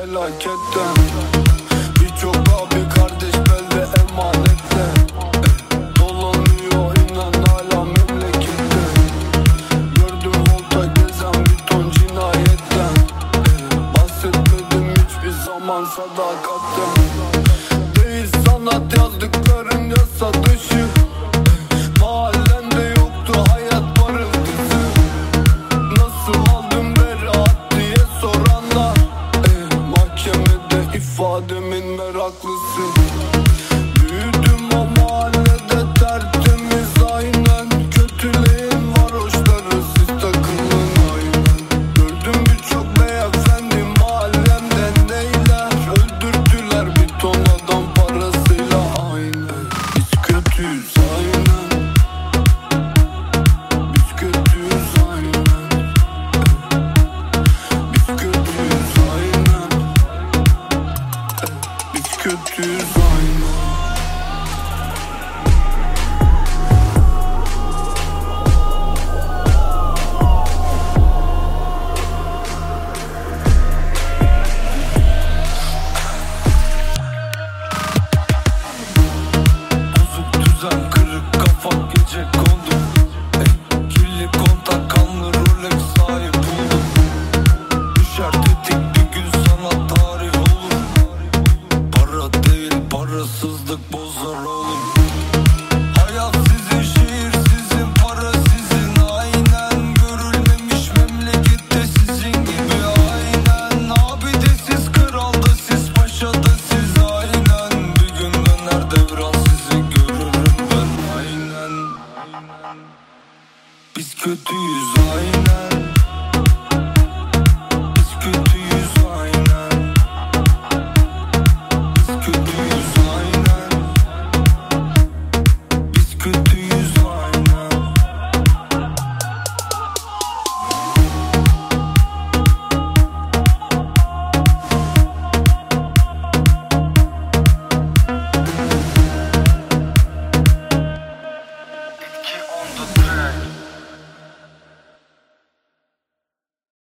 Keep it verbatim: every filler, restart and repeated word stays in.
felaketten. Birçok abi kardeş belde emanette. Dolanıyor inan hala memlekette. Gördüm volta gezen bir ton cinayetten. Bahsetmedim hiçbir zaman sadakatten. Değil sanat yazdıkların yasa dışı. Mahallende yoktu hayat parıltısı. Nasıl aldım beraat diye soranlar. eh, Mahkemede ifademin meraklısı. Büyüdüm o mahallede tertemiz aynen. Kötüleyin varoşları siz takılın aynen. Gördüm birçok beyefendi mahallemden neyler. Öldürdüler bir ton adam parasıyla aynen. Biz kötüyüz aynen. Biz kötüyüz aynen. Biz kötüyüz aynen. Biz kötüyüz